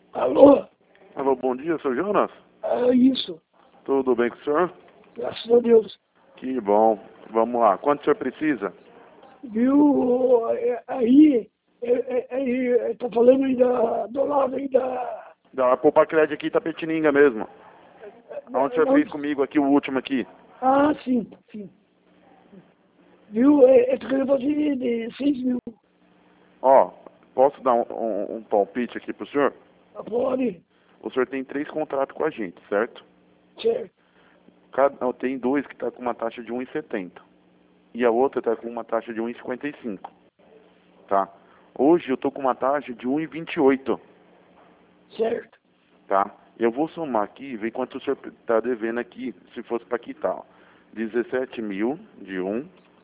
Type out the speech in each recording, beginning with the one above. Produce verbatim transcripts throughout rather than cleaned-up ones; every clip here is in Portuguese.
Alô? Alô, bom dia, seu Jonas? É isso. Tudo bem com o senhor? Graças a Deus. Que bom. Vamos lá. Quanto o senhor precisa? Viu? é, Aí, é, é, aí, é, tá falando aí da, do lado aí da... Da Popacred aqui, Itapetininga mesmo. da, Aonde o senhor da fez onde- comigo aqui, o último aqui? Ah, sim, sim. Viu? É, é que eu fazer de, de seis mil. Ó, posso dar um, um, um palpite aqui pro senhor? Pode? O senhor tem três contratos com a gente, certo? Certo. Cada, tem dois que tá com uma taxa de um vírgula setenta. E a outra tá com uma taxa de um vírgula cinquenta e cinco. Tá? Hoje eu tô com uma taxa de um vírgula vinte e oito. Certo. Tá? Eu vou somar aqui e ver quanto o senhor está devendo aqui, se fosse para quitar. Ó. dezessete mil de um,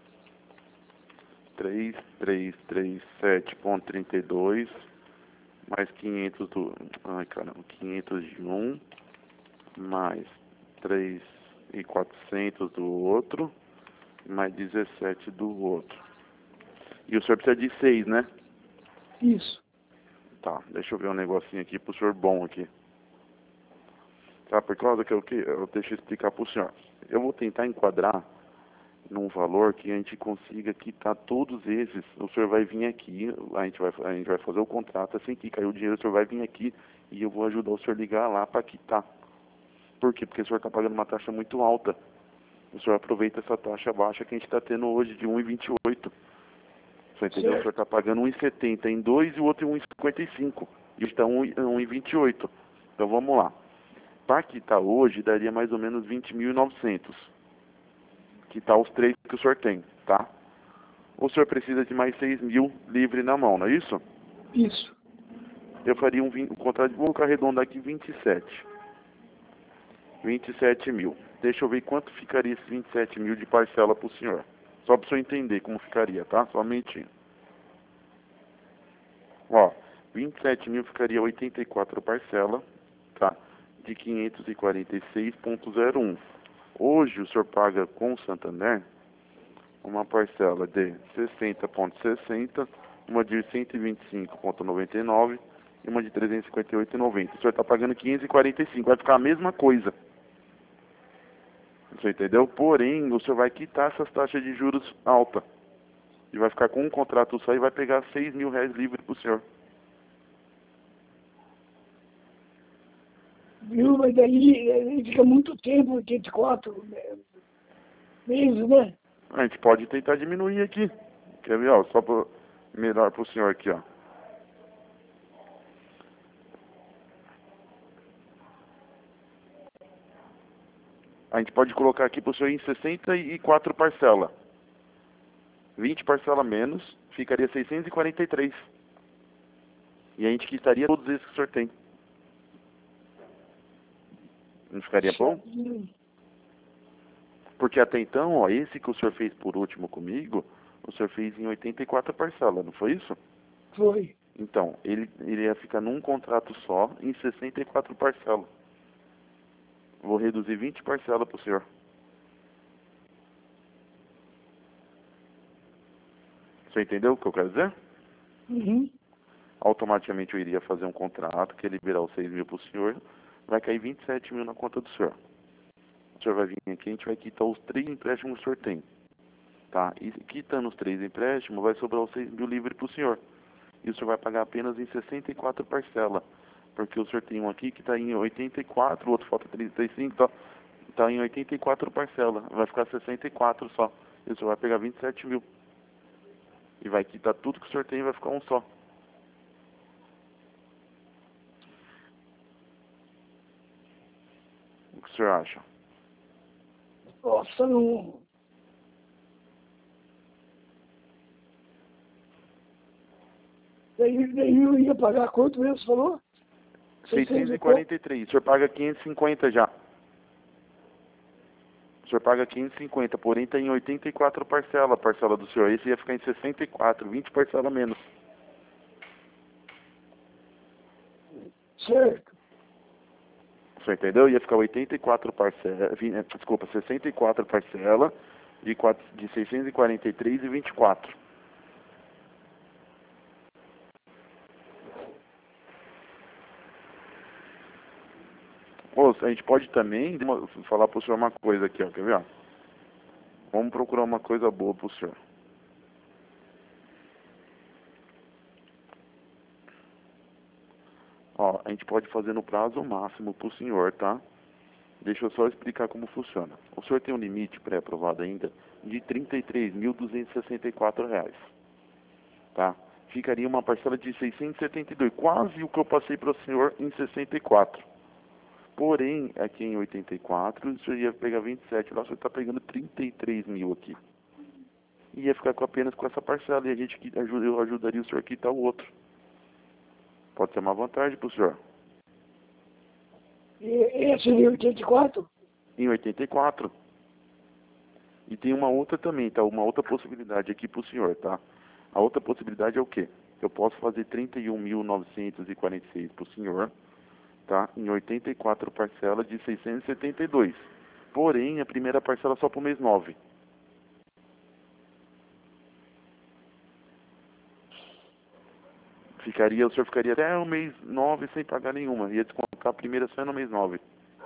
três três três sete ponto trinta e dois, mais quinhentos do... Ai, caramba, quinhentos de um, mais três mil e quatrocentos do outro, mais dezessete do outro. E o senhor precisa de seis, né? Isso. Tá, deixa eu ver um negocinho aqui pro senhor bom aqui. Tá, por causa que eu, que eu deixo eu explicar pro senhor. Eu vou tentar enquadrar num valor que a gente consiga quitar todos esses. O senhor vai vir aqui, a gente vai, a gente vai fazer o contrato, assim que cair o dinheiro, o senhor vai vir aqui e eu vou ajudar o senhor a ligar lá para quitar. Por quê? Porque o senhor está pagando uma taxa muito alta. O senhor aproveita essa taxa baixa que a gente está tendo hoje de um vírgula vinte e oito. Você entendeu? O senhor está pagando um vírgula setenta em dois e o outro em um vírgula cinquenta e cinco. E está um vírgula vinte e oito. Então vamos lá. Para quitar hoje daria mais ou menos vinte mil e novecentos. Quitar os três que o senhor tem, tá? O senhor precisa de mais seis mil livre na mão, não é isso? Isso. Eu faria um, vinte, um contrato, vou arredondar aqui vinte e sete. vinte e sete mil. Deixa eu ver quanto ficaria esses vinte e sete mil de parcela para o senhor. Só para o senhor entender como ficaria, tá? Só um minutinho. Ó, vinte e sete mil ficaria oitenta e quatro parcela, tá? De quinhentos e quarenta e seis vírgula zero um. Hoje o senhor paga com o Santander uma parcela de sessenta vírgula sessenta, uma de cento e vinte e cinco vírgula noventa e nove e uma de trezentos e cinquenta e oito vírgula noventa. O senhor está pagando quinhentos e quarenta e cinco, vai ficar a mesma coisa. Você entendeu? Porém, o senhor vai quitar essas taxas de juros altas. E vai ficar com um contrato só e vai pegar seis mil reais livre para o senhor. Viu? Mas daí, aí fica muito tempo, oitenta e quatro meses, né? A gente pode tentar diminuir aqui. Quer ver, ó? Só para melhor para o senhor aqui, ó. A gente pode colocar aqui para o senhor em sessenta e quatro parcelas. vinte parcela menos, ficaria seiscentos e quarenta e três. E a gente quitaria todos esses que o senhor tem. Não ficaria bom? Porque até então, ó, esse que o senhor fez por último comigo, o senhor fez em oitenta e quatro parcelas, não foi isso? Foi. Então, ele, ele ia ficar num contrato só, em sessenta e quatro parcelas. Vou reduzir vinte parcelas para o senhor. Você entendeu o que eu quero dizer? Uhum. Automaticamente eu iria fazer um contrato, que ia liberar os seis mil para o senhor, vai cair vinte e sete mil na conta do senhor. O senhor vai vir aqui, a gente vai quitar os três empréstimos que o senhor tem. Tá? E quitando os três empréstimos, vai sobrar os seis mil livre para o senhor. E o senhor vai pagar apenas em sessenta e quatro parcelas. Porque o senhor tem um aqui que está em oitenta e quatro, o outro falta trinta e cinco, tá, tá em oitenta e quatro parcelas. Vai ficar sessenta e quatro só. E o senhor vai pegar vinte e sete mil. E vai quitar tudo que o senhor tem e vai ficar um só. O que o senhor acha? Nossa, não... Daí, daí eu ia pagar quanto mesmo, você falou? seiscentos e quarenta e três. O senhor paga quinhentos e cinquenta já. O senhor paga quinhentos e cinquenta, porém está em oitenta e quatro parcelas a parcela do senhor. Esse ia ficar em sessenta e quatro, vinte parcelas menos. Certo. Você entendeu? Ia ficar oitenta e quatro parcelas, desculpa, sessenta e quatro parcelas de, de seiscentos e quarenta e três e vinte e quatro. Ô, a gente pode também uma- falar pro senhor uma coisa aqui, ó, quer ver, ó? Vamos procurar uma coisa boa pro senhor. Ó, a gente pode fazer no prazo máximo pro senhor, tá? Deixa eu só explicar como funciona. O senhor tem um limite pré-aprovado ainda de trinta e três mil duzentos e sessenta e quatro reais, tá? Ficaria uma parcela de seiscentos e setenta e dois, quase o que eu passei para o senhor em sessenta e quatro. Porém, aqui em oitenta e quatro, o senhor ia pegar vinte e sete, lá o senhor está pegando trinta e três mil aqui. E ia ficar com apenas com essa parcela, e a gente que ajuda, eu ajudaria o senhor a quitar o outro. Pode ser uma vantagem para o senhor. E esse de oitenta e quatro? Em oitenta e quatro. E tem uma outra também, tá? Uma outra possibilidade aqui para o senhor, tá? A outra possibilidade é o quê? Eu posso fazer trinta e um mil novecentos e quarenta e seis para o senhor, tá? Em oitenta e quatro parcelas de seiscentos e setenta e dois. Porém, a primeira parcela só para o mês nove. Ficaria, o senhor ficaria até o mês nove sem pagar nenhuma. Ia descontar a primeira só no mês nove.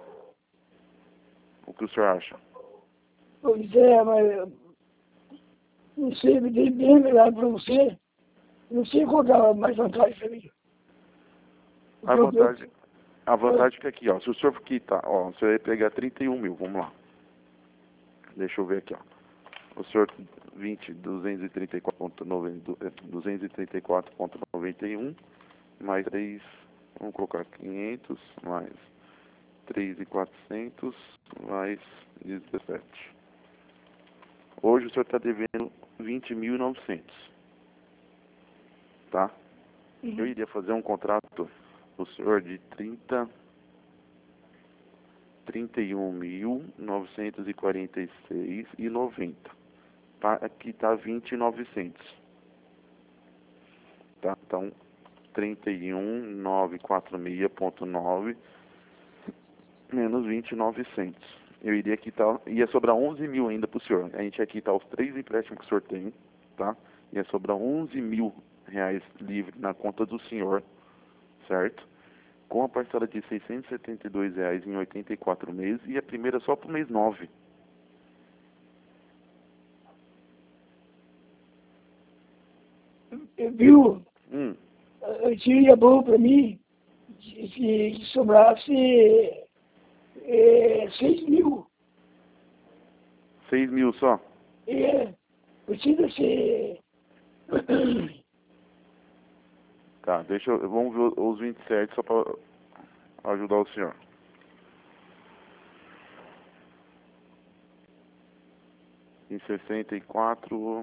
O que o senhor acha? Pois é, mas não sei, me dei bem melhor para você. Não sei qual que é a mais vantagem para mim. A Porque eu- vantagem, a vantagem é que aqui, ó, se o senhor quitar, ó, o senhor ia pegar trinta e um mil, vamos lá. Deixa eu ver aqui, ó. O senhor vinte, duzentos e trinta e quatro vírgula noventa, duzentos e trinta e quatro vírgula noventa e um, mais três, vamos colocar quinhentos, mais três mil e quatrocentos, mais dezessete. Hoje o senhor está devendo vinte mil e novecentos, tá? Eu iria fazer um contrato o senhor de trinta, trinta e um mil novecentos e quarenta e seis e noventa. Tá? Aqui está vinte mil e novecentos. Tá? Então, trinta e um mil novecentos e quarenta e seis ponto nove menos vinte mil e novecentos. Eu iria quitar, ia sobrar onze mil ainda para o senhor. A gente ia quitar os três empréstimos que o senhor tem, tá? Ia sobrar onze mil reais livre na conta do senhor, certo? Com a parcela de seiscentos e setenta e dois reais em oitenta e quatro meses e a primeira só para o mês nove. viu? Hum, Seria bom para mim se, se sobrasse é, seis mil. seis mil só? É, precisa ser. Tá, deixa eu, vamos ver os vinte e sete só para ajudar o senhor. Em sessenta e quatro,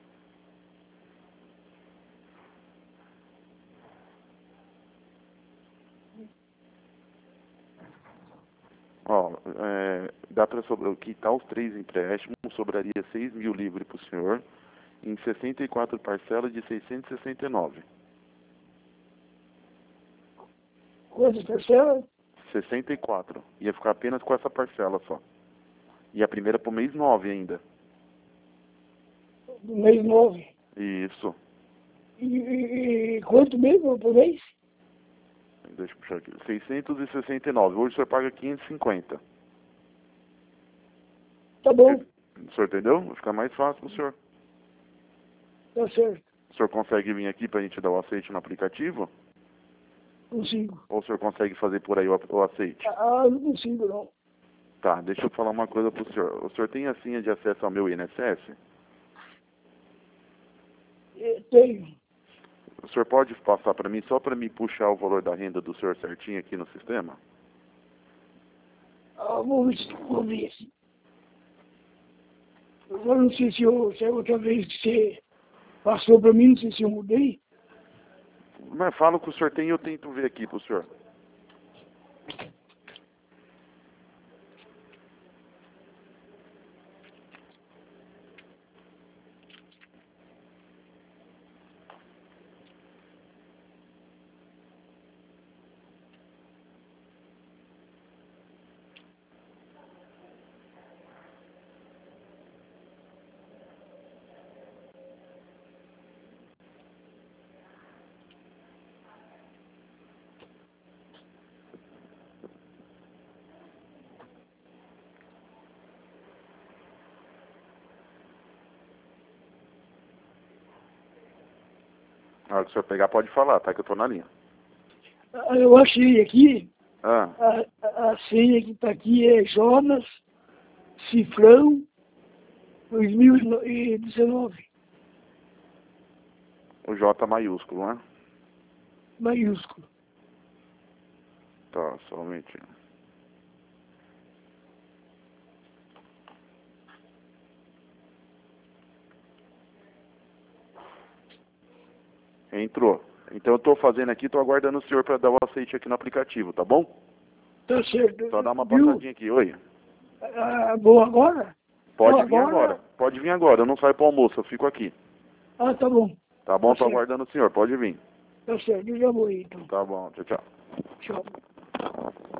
ó, é, dá para quitar os três empréstimos, sobraria seis mil livre para o senhor, em sessenta e quatro parcelas de seiscentos e sessenta e nove. Quantas pessoas? sessenta e quatro. Ia ficar apenas com essa parcela só. E a primeira para o mês nove ainda. No mês nove. Isso. E, e, e quanto mesmo por mês? Deixa eu puxar aqui. seiscentos e sessenta e nove. Hoje o senhor paga quinhentos e cinquenta. Tá bom, O senhor entendeu? Vai ficar mais fácil para o senhor. tá certo, O senhor consegue vir aqui para a gente dar o aceite no aplicativo? consigo. Ou o senhor consegue fazer por aí o, o aceite? Ah, não consigo não. Tá, deixa eu falar uma coisa para o senhor. O senhor tem a senha de acesso ao meu I N S S? É, tenho. O senhor pode passar para mim só para me puxar o valor da renda do senhor certinho aqui no sistema? Ah, vou ver se vou ver. Eu não sei se, eu, se a outra vez que você passou para mim, não sei se eu mudei. Mas fala o que o senhor tem e eu tento ver aqui para o senhor. Na hora que o senhor pegar, pode falar, tá? Que eu tô na linha. Ah, eu achei aqui, Ah, a, a, a senha que está aqui é Jonas Cifrão dois mil e dezenove, o J maiúsculo, né? maiúsculo. Tá, só um momentinho. Entrou. Então eu tô fazendo aqui, tô aguardando o senhor para dar o aceite aqui no aplicativo, tá bom? Tá certo. Só dá uma Viu? passadinha aqui, oi. Ah, bom, agora? Pode Não, vir agora. Pode vir agora, eu não saio pro almoço, eu fico aqui. Ah, tá bom. Tá bom? Tá Tô certo. aguardando o senhor, pode vir. Tá certo, eu já vou aí, então. Tá bom, tchau, tchau. Tchau.